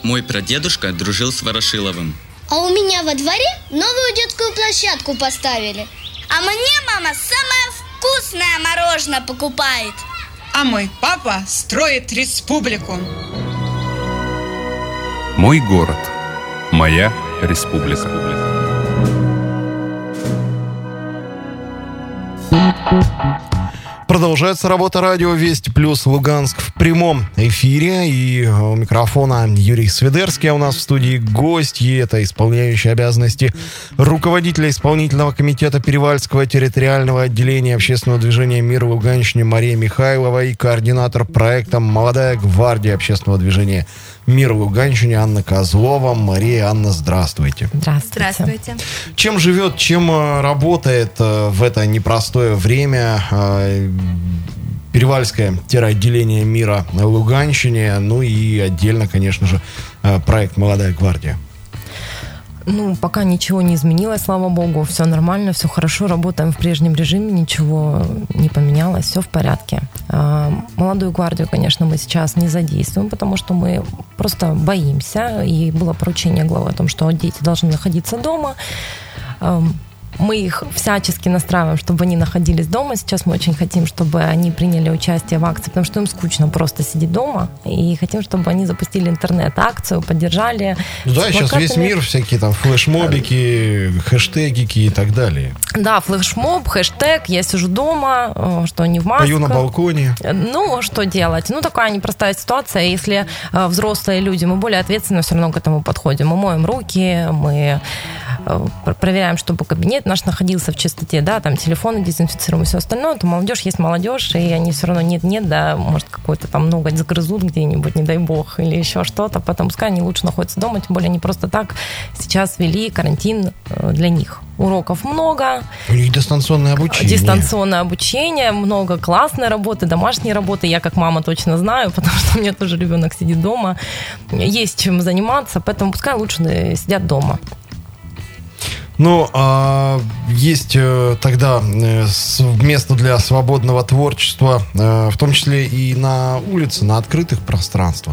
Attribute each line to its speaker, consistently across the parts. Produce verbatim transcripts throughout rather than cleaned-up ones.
Speaker 1: Мой прадедушка дружил с Ворошиловым.
Speaker 2: А у меня во дворе новую детскую площадку поставили.
Speaker 3: А мне мама самое вкусное мороженое покупает.
Speaker 4: А мой папа строит республику.
Speaker 5: Мой город. Моя республика.
Speaker 6: Продолжается работа радио Вести Плюс Луганск в прямом эфире. И у микрофона Юрий Свидерский. А у нас в студии гости. Это исполняющий обязанности руководителя исполнительного комитета Перевальского территориального отделения общественного движения «Мир в Луганщине» Мария Михайлова и координатор проекта «Молодая гвардия» общественного движения «Мир в Луганщине» Анна Козлова. Мария, Анна, здравствуйте.
Speaker 7: Здравствуйте.
Speaker 3: Здравствуйте.
Speaker 6: Чем живет, чем работает в это непростое время Перевальское отделение «Мира» в Луганщине, ну и отдельно, конечно же, проект «Молодая гвардия»?
Speaker 7: Ну, пока ничего не изменилось, слава богу, все нормально, все хорошо, работаем в прежнем режиме, ничего не поменялось, все в порядке. Молодую гвардию, конечно, мы сейчас не задействуем, потому что мы просто боимся, и было поручение главы о том, что дети должны находиться дома. Мы их всячески настраиваем, чтобы они находились дома. Сейчас мы очень хотим, чтобы они приняли участие в акции, потому что им скучно просто сидеть дома. И хотим, чтобы они запустили интернет-акцию, поддержали.
Speaker 6: Ну да, сейчас весь мир, всякие там флешмобики, хэштегики и так далее.
Speaker 7: Да, флешмоб, хэштег, я сижу дома, что не в маске.
Speaker 6: Пою на балконе.
Speaker 7: Ну, что делать? Ну, такая непростая ситуация. Если взрослые люди, мы более ответственно все равно к этому подходим. Мы моем руки, мы проверяем, чтобы кабинет наш находился в чистоте, да, там телефоны дезинфицируем и все остальное, то молодежь есть молодежь, и они все равно нет-нет, да, может, какой-то там ноготь загрызут где-нибудь, не дай бог, или еще что-то, поэтому пускай они лучше находятся дома, тем более они просто так сейчас ввели карантин для них. Уроков много.
Speaker 6: У них дистанционное обучение.
Speaker 7: Дистанционное обучение, много классной работы, домашней работы. Я как мама точно знаю, потому что у меня тоже ребенок сидит дома. Есть чем заниматься, поэтому пускай лучше сидят дома.
Speaker 6: Ну, а есть тогда место для свободного творчества, в том числе и на улице, на открытых пространствах.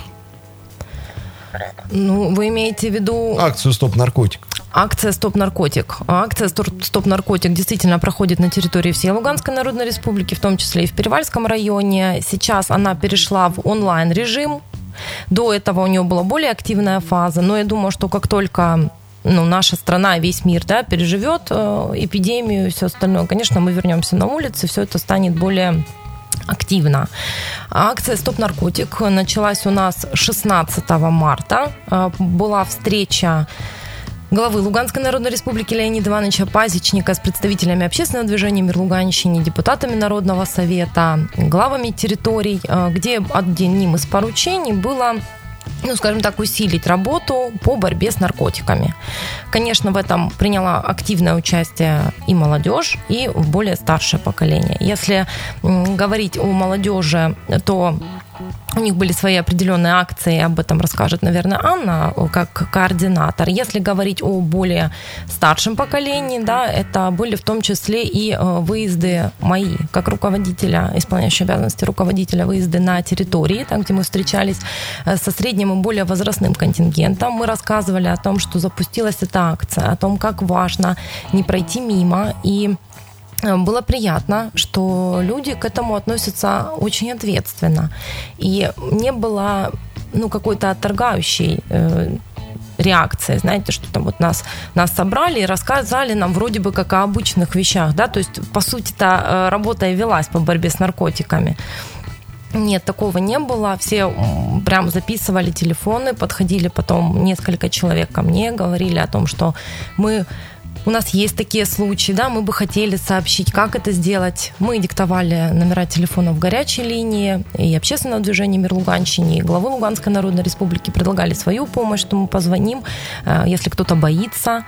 Speaker 7: Ну, вы имеете в виду...
Speaker 6: Акцию «Стоп наркотик».
Speaker 7: Акция «Стоп наркотик». Акция «Стоп наркотик» действительно проходит на территории всей Луганской Народной Республики, в том числе и в Перевальском районе. Сейчас она перешла в онлайн-режим. До этого у нее была более активная фаза, но я думаю, что как только... ну, наша страна, весь мир, да, переживет э, эпидемию и все остальное, конечно, мы вернемся на улицы, все это станет более активно. Акция «Стоп наркотик» началась у нас шестнадцатого марта. Э, была встреча главы Луганской Народной Республики Леонида Ивановича Пасечника с представителями общественного движения «Мир в Луганщине», депутатами Народного совета, главами территорий, э, где одним из поручений было... ну, скажем так, усилить работу по борьбе с наркотиками. Конечно, в этом приняла активное участие и молодежь, и более старшее поколение. Если говорить о молодежи, то у них были свои определенные акции, об этом расскажет, наверное, Анна, как координатор. Если говорить о более старшем поколении, да, это были в том числе и выезды мои, как руководителя, исполняющего обязанности руководителя, выезды на территории, там, где мы встречались со средним и более возрастным контингентом. Мы рассказывали о том, что запустилась эта акция, о том, как важно не пройти мимо, и было приятно, что люди к этому относятся очень ответственно. И не было, ну, какой-то отторгающей э, реакции, знаете, что там вот нас, нас собрали и рассказали нам вроде бы как о обычных вещах, да, то есть, по сути-то, работа и велась по борьбе с наркотиками. Нет, такого не было. Все прям записывали телефоны, подходили потом несколько человек ко мне, говорили о том, что мы... У нас есть такие случаи, да, мы бы хотели сообщить, как это сделать. Мы диктовали номера телефонов горячей линии и общественного движения «Мир в Луганщине», и главы Луганской Народной Республики предлагали свою помощь, что мы позвоним, если кто-то боится.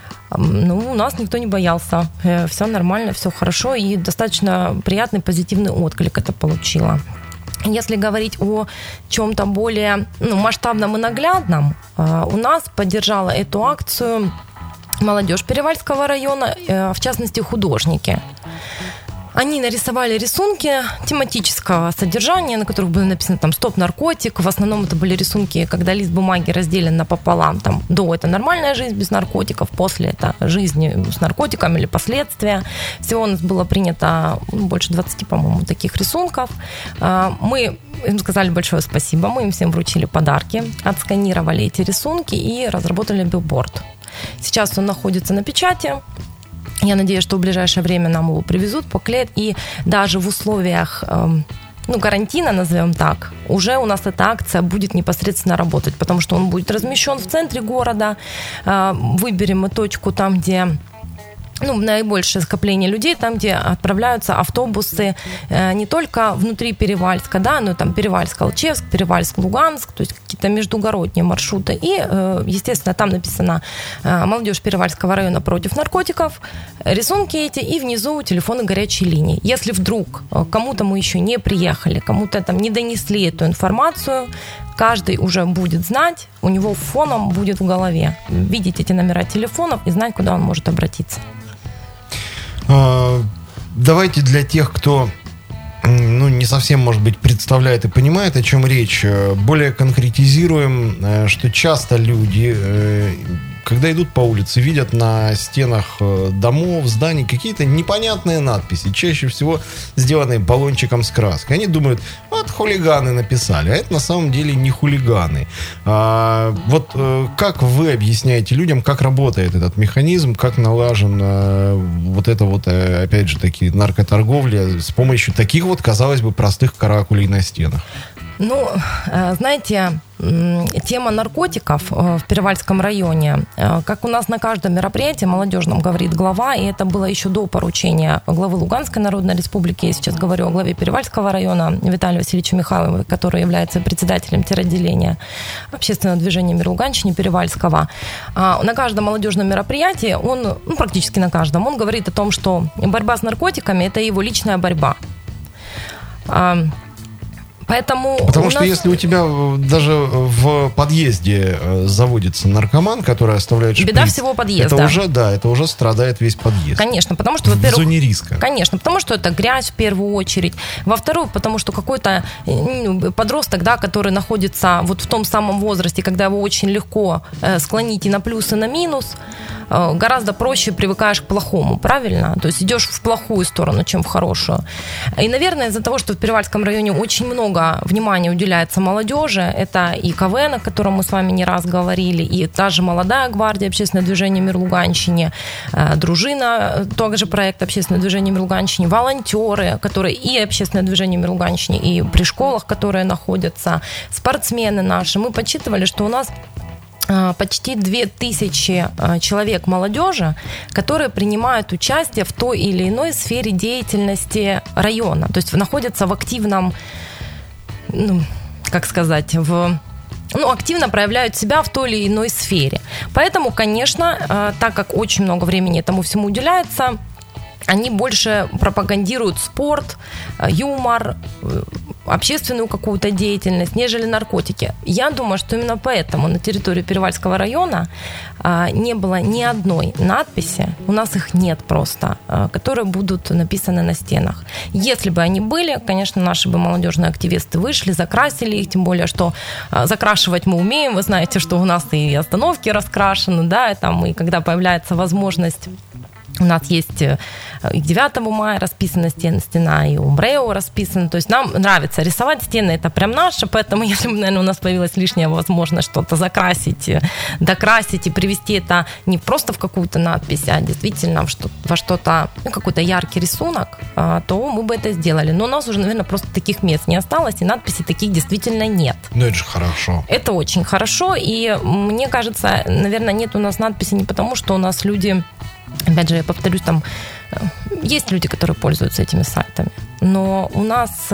Speaker 7: Ну, у нас никто не боялся. Все нормально, все хорошо, и достаточно приятный, позитивный отклик это получило. Если говорить о чем-то более, ну, масштабном и наглядном, у нас поддержала эту акцию молодежь Перевальского района, в частности, художники. Они нарисовали рисунки тематического содержания, на которых было написано там «Стоп, наркотик». В основном это были рисунки, когда лист бумаги разделен напополам. Там, до – это нормальная жизнь без наркотиков, после – это жизнь с наркотиками или последствия. Всего у нас было принято ну, больше двадцати, по-моему, таких рисунков. Мы им сказали большое спасибо, мы им всем вручили подарки, отсканировали эти рисунки и разработали билборд. Сейчас он находится на печати. Я надеюсь, что в ближайшее время нам его привезут, поклеят. И даже в условиях э, ну, карантина, назовем так, уже у нас эта акция будет непосредственно работать, потому что он будет размещен в центре города. Э, выберем мы точку там, где... Ну, наибольшее скопление людей, там, где отправляются автобусы э, не только внутри Перевальска, да, но там Перевальск-Алчевск, Перевальск-Луганск, то есть какие-то междугородние маршруты. И, э, естественно, там написано э, «Молодежь Перевальского района против наркотиков», рисунки эти, и внизу телефоны горячей линии. Если вдруг э, кому-то мы еще не приехали, кому-то там не донесли эту информацию, каждый уже будет знать, у него фоном будет в голове видеть эти номера телефонов и знать, куда он может обратиться.
Speaker 6: Давайте для тех, кто ну, не совсем, может быть, представляет и понимает, о чем речь, более конкретизируем, что часто люди, когда идут по улице, видят на стенах домов, зданий какие-то непонятные надписи, чаще всего сделанные баллончиком с краской. Они думают, вот хулиганы написали, а это на самом деле не хулиганы. А, вот как вы объясняете людям, как работает этот механизм, как налажен а, вот это вот, опять же таки, наркоторговля с помощью таких вот, казалось бы, простых каракулей на стенах?
Speaker 7: Ну, знаете, тема наркотиков в Перевальском районе, как у нас на каждом мероприятии молодежном говорит глава, и это было еще до поручения главы Луганской Народной Республики, я сейчас говорю о главе Перевальского района Виталию Васильевичу Михайлову, который является председателем теротделения общественного движения «Мир Луганщине» Перевальского. На каждом молодежном мероприятии, он, ну, практически на каждом, он говорит о том, что борьба с наркотиками – это его личная борьба. Поэтому
Speaker 6: Потому что
Speaker 7: нас...
Speaker 6: если у тебя даже в подъезде заводится наркоман, который оставляет шприц,
Speaker 7: беда всего подъезда.
Speaker 6: Это уже, да, это уже страдает весь подъезд.
Speaker 7: Конечно, потому что, во-первых...
Speaker 6: В зоне риска.
Speaker 7: Конечно, потому что это грязь в первую очередь. Во-вторых, потому что какой-то подросток, да, который находится вот в том самом возрасте, когда его очень легко склонить и на плюс, и на минус, гораздо проще привыкаешь к плохому, правильно? То есть идешь в плохую сторону, чем в хорошую. И, наверное, из-за того, что в Перевальском районе очень много внимания уделяется молодежи, это и КВН, о котором мы с вами не раз говорили, и та же «Молодая гвардия», общественное движение «Мир Луганщине», «Дружина», также проект общественное движение «Мир Луганщине», волонтеры, которые и общественное движение «Мир Луганщине», и при школах, которые находятся, спортсмены наши. Мы подсчитывали, что у нас почти две тысячи человек молодежи, которые принимают участие в той или иной сфере деятельности района. То есть находятся в активном, ну, как сказать, в... ну, активно проявляют себя в той или иной сфере. Поэтому, конечно, так как очень много времени этому всему уделяется, они больше пропагандируют спорт, юмор, общественную какую-то деятельность, нежели наркотики. Я думаю, что именно поэтому на территории Перевальского района не было ни одной надписи, у нас их нет просто, которые будут написаны на стенах. Если бы они были, конечно, наши бы молодежные активисты вышли, закрасили их, тем более, что закрашивать мы умеем. Вы знаете, что у нас и остановки раскрашены, да, и, там, и когда появляется возможность... У нас есть и к девятому мая расписана стена, и у МРЭО расписана. То есть нам нравится рисовать стены, это прям наше. Поэтому, если бы, наверное, у нас появилась лишняя возможность что-то закрасить, докрасить и привести это не просто в какую-то надпись, а действительно во что-то, ну, какой-то яркий рисунок, то мы бы это сделали. Но у нас уже, наверное, просто таких мест не осталось, и надписей таких действительно нет.
Speaker 6: Ну, это же хорошо.
Speaker 7: Это очень хорошо, и мне кажется, наверное, нет у нас надписи не потому, что у нас люди... Опять же, я повторюсь, там есть люди, которые пользуются этими сайтами, но у нас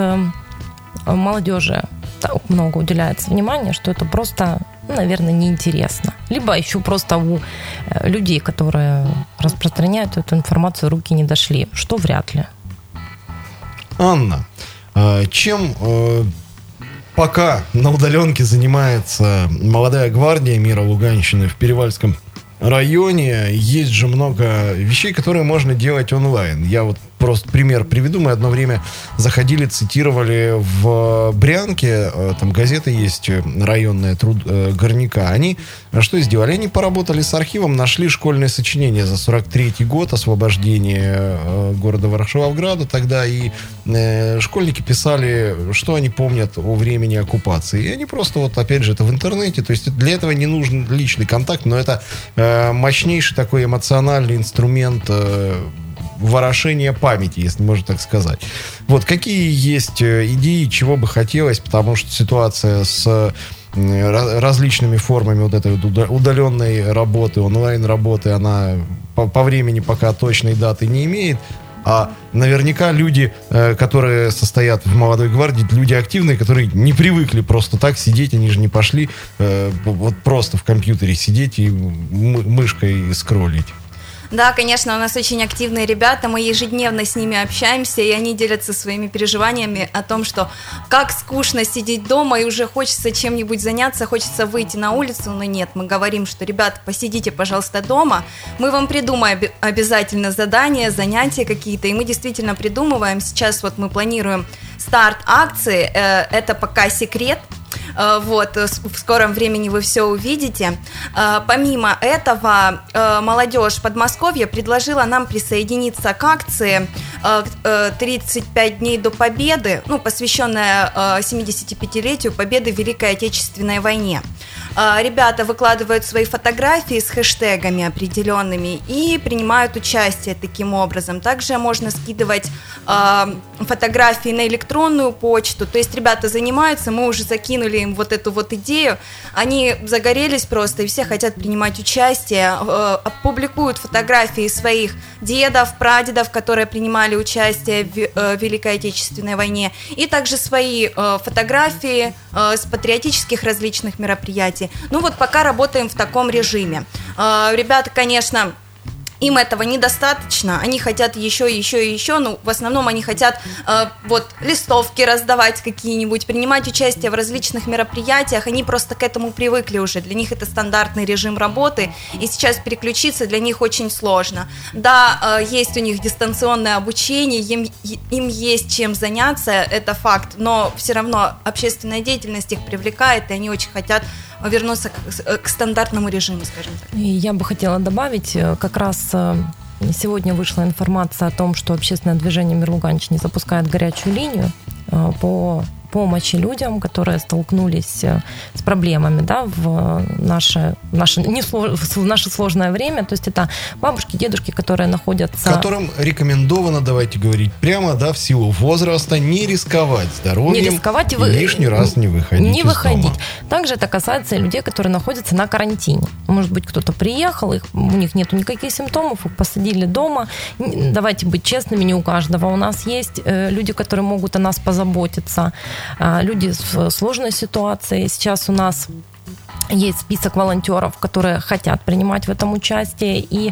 Speaker 7: молодежи так много уделяется внимания, что это просто, наверное, неинтересно. Либо еще просто у людей, которые распространяют эту информацию, руки не дошли, что вряд ли.
Speaker 6: Анна, чем пока на удаленке занимается «Молодая гвардия» Мира Луганщины в Перевальском районе? Есть же много вещей, которые можно делать онлайн. Я вот просто пример приведу. Мы одно время заходили, цитировали в Брянке, там газета есть районная, труд горняка. Они что сделали? Они поработали с архивом, нашли школьное сочинение за сорок третий год, освобождение города Ворошиловграда тогда, и школьники писали, что они помнят о времени оккупации. И они просто, вот опять же, это в интернете, то есть для этого не нужен личный контакт, но это мощнейший такой эмоциональный инструмент э, ворошения памяти, если можно так сказать. Вот, какие есть идеи, чего бы хотелось, потому что ситуация с э, различными формами вот этой удаленной работы, онлайн-работы, она по, по времени пока точной даты не имеет. А наверняка люди, которые состоят в молодой гвардии, люди активные, которые не привыкли просто так сидеть, они же не пошли вот просто в компьютере сидеть и мышкой скроллить.
Speaker 8: Да, конечно, у нас очень активные ребята, мы ежедневно с ними общаемся, и они делятся своими переживаниями о том, что как скучно сидеть дома, и уже хочется чем-нибудь заняться, хочется выйти на улицу, но нет, мы говорим, что, ребята, посидите, пожалуйста, дома, мы вам придумаем обязательно задания, занятия какие-то, и мы действительно придумываем, сейчас вот мы планируем старт акции, это пока секрет. Вот, в скором времени вы все увидите. Помимо этого, молодежь Подмосковья предложила нам присоединиться к акции тридцать пять дней до Победы, ну, посвященная семидесятипятилетию Победы в Великой Отечественной войне. Ребята выкладывают свои фотографии с хэштегами определенными и принимают участие таким образом. Также можно скидывать фотографии на электронную почту. То есть ребята занимаются, мы уже закинули им вот эту вот идею. Они загорелись просто и все хотят принимать участие. Публикуют фотографии своих дедов, прадедов, которые принимали участие в Великой Отечественной войне. И также свои фотографии с патриотических различных мероприятий. Ну вот пока работаем в таком режиме. Ребята, конечно, им этого недостаточно, они хотят еще, еще и еще, ну, в основном они хотят э, вот листовки раздавать какие-нибудь, принимать участие в различных мероприятиях, они просто к этому привыкли уже, для них это стандартный режим работы, и сейчас переключиться для них очень сложно. Да, э, есть у них дистанционное обучение, им, им есть чем заняться, это факт, но все равно общественная деятельность их привлекает, и они очень хотят вернуться к, к стандартному режиму, скажем так.
Speaker 7: И я бы хотела добавить, как раз сегодня вышла информация о том, что общественное движение «Мир Луганщины» запускает горячую линию по помощи людям, которые столкнулись с проблемами, да, в наше, в наше, не слож, в наше сложное время. То есть это бабушки, дедушки, которые находятся...
Speaker 6: Которым рекомендовано, давайте говорить прямо, да, в силу возраста, не рисковать здоровьем,
Speaker 7: не рисковать и
Speaker 6: вы... лишний раз не выходить
Speaker 7: Не
Speaker 6: из
Speaker 7: выходить.
Speaker 6: дома.
Speaker 7: Также это касается и людей, которые находятся на карантине. Может быть, кто-то приехал, их, у них нет никаких симптомов, их посадили дома. Давайте быть честными, не у каждого. У нас есть люди, которые могут о нас позаботиться. Люди в сложной ситуации. Сейчас у нас есть список волонтеров, которые хотят принимать в этом участие, и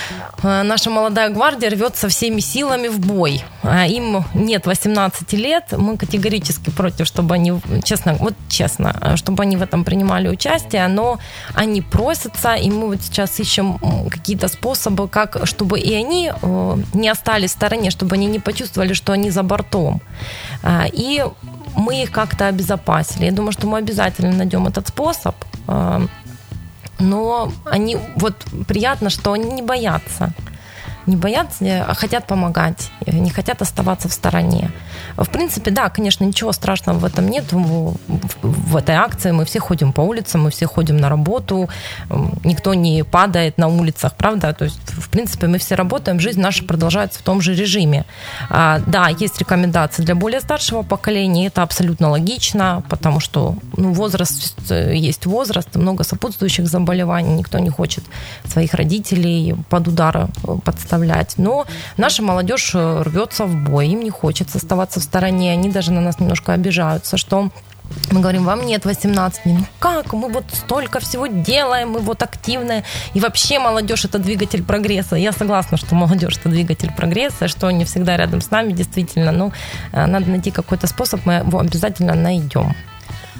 Speaker 7: наша молодая гвардия рвется всеми силами в бой. Им нет восемнадцати лет, мы категорически против, чтобы они, честно, вот честно, чтобы они в этом принимали участие, но они просятся, и мы вот сейчас ищем какие-то способы, как, чтобы и они не остались в стороне, чтобы они не почувствовали, что они за бортом. И мы их как-то обезопасили. Я думаю, что мы обязательно найдем этот способ. Но они, вот приятно, что они не боятся. Не боятся, а хотят помогать, не хотят оставаться в стороне. В принципе, да, конечно, ничего страшного в этом нет. В, в этой акции мы все ходим по улицам, мы все ходим на работу, никто не падает на улицах, правда? То есть, в принципе, мы все работаем, жизнь наша продолжается в том же режиме. А, да, есть рекомендации для более старшего поколения, это абсолютно логично, потому что ну, возраст есть возраст, много сопутствующих заболеваний, никто не хочет своих родителей под удар подставлять. Но наша молодежь рвется в бой, им не хочется оставаться в стороне, они даже на нас немножко обижаются, что мы говорим, вам нет восемнадцати, ну как, мы вот столько всего делаем, мы вот активные, и вообще молодежь это двигатель прогресса. Я согласна, что молодежь это двигатель прогресса, что они всегда рядом с нами, действительно, но надо найти какой-то способ, мы его обязательно найдем.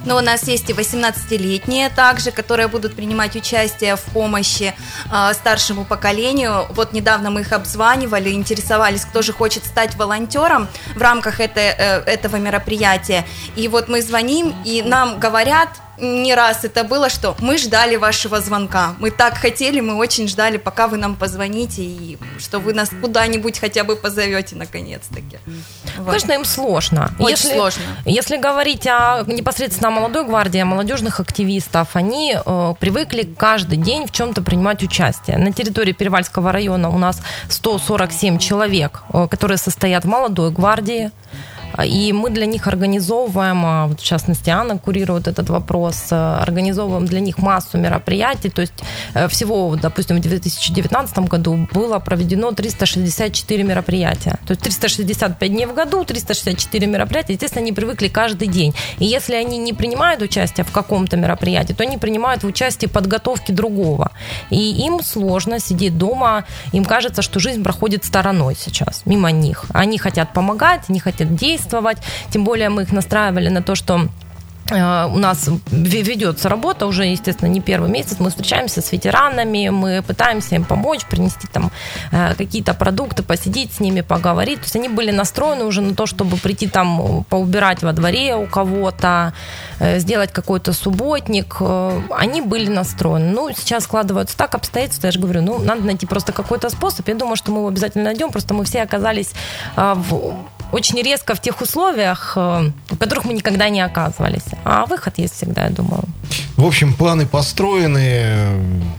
Speaker 8: Но у нас есть и восемнадцатилетние также, которые будут принимать участие в помощи э, старшему поколению. Вот недавно мы их обзванивали, интересовались, кто же хочет стать волонтером в рамках этой, э, этого мероприятия. И вот мы звоним, и нам говорят, не раз это было, что мы ждали вашего звонка. Мы так хотели, мы очень ждали, пока вы нам позвоните, и что вы нас куда-нибудь хотя бы позовете наконец-таки. Вот.
Speaker 7: Конечно, им сложно.
Speaker 8: Очень
Speaker 7: если,
Speaker 8: сложно.
Speaker 7: Если говорить о непосредственно о молодой гвардии, о молодежных активистов, они э, привыкли каждый день в чем-то принимать участие. На территории Перевальского района у нас сто сорок семь человек, э, которые состоят в молодой гвардии. И мы для них организовываем, вот в частности, Анна курирует этот вопрос, организовываем для них массу мероприятий. То есть всего, допустим, в две тысячи девятнадцатом году было проведено триста шестьдесят четыре мероприятия. То есть триста шестьдесят пять дней в году, триста шестьдесят четыре мероприятия. Естественно, они привыкли каждый день. И если они не принимают участие в каком-то мероприятии, то они принимают в участии подготовки другого. И им сложно сидеть дома. Им кажется, что жизнь проходит стороной сейчас, мимо них. Они хотят помогать, они хотят действовать. Тем более мы их настраивали на то, что у нас ведется работа уже, естественно, не первый месяц. Мы встречаемся с ветеранами, мы пытаемся им помочь, принести там какие-то продукты, посидеть с ними, поговорить. То есть они были настроены уже на то, чтобы прийти там поубирать во дворе у кого-то, сделать какой-то субботник. Они были настроены. Ну, сейчас складываются так обстоятельства, я же говорю, ну, надо найти просто какой-то способ. Я думаю, что мы его обязательно найдем. Просто мы все оказались в... очень резко в тех условиях, в которых мы никогда не оказывались. А выход есть всегда, я думаю.
Speaker 6: В общем, планы построены,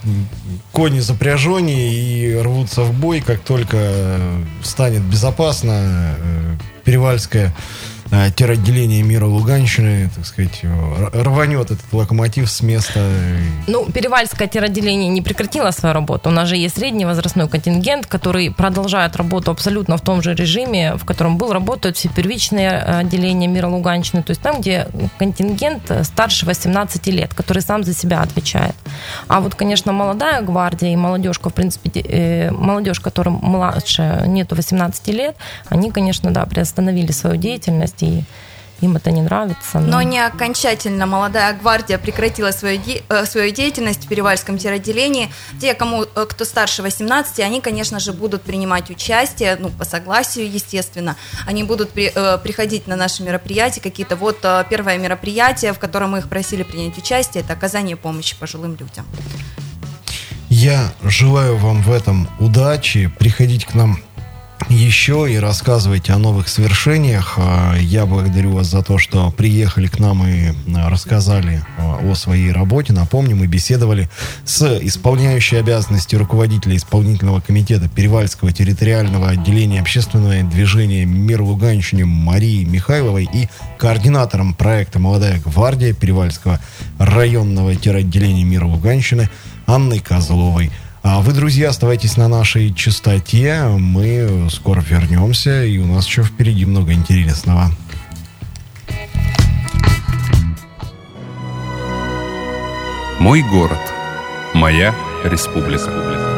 Speaker 6: кони запряжены и рвутся в бой, как только станет безопасно. Перевальское теротделение мира Луганщины, так сказать, рванет этот локомотив с места.
Speaker 7: Ну, Перевальское теротделение не прекратило свою работу. У нас же есть средний возрастной контингент, который продолжает работу абсолютно в том же режиме, в котором был, работают все первичные отделения мира Луганщины. То есть там, где контингент старше восемнадцати лет, который сам за себя отвечает. А вот, конечно, молодая гвардия и молодежка, в принципе, молодежь, которым младше, нету восемнадцати лет, они, конечно, да, приостановили свою деятельность, и им это не нравится. Но,
Speaker 8: но не окончательно молодая гвардия прекратила свою, де... свою деятельность в Перевальском теротделении. Те, кому, кто старше восемнадцати, они, конечно же, будут принимать участие, ну, по согласию, естественно. Они будут при... приходить на наши мероприятия какие-то. Вот первое мероприятие, в котором мы их просили принять участие, это оказание помощи пожилым людям.
Speaker 6: Я желаю вам в этом удачи. Приходите к нам еще и рассказывайте о новых свершениях. Я благодарю вас за то, что приехали к нам и рассказали о своей работе. Напомню, мы беседовали с исполняющей обязанности руководителя исполнительного комитета Перевальского территориального отделения общественного движения «Мир Луганщине» Марией Михайловой и координатором проекта «Молодая гвардия» Перевальского районного теротделения «Мир Луганщины» Анной Козловой. А вы, друзья, оставайтесь на нашей частоте. Мы скоро вернемся, и у нас еще впереди много интересного.
Speaker 5: Мой город. Моя республика.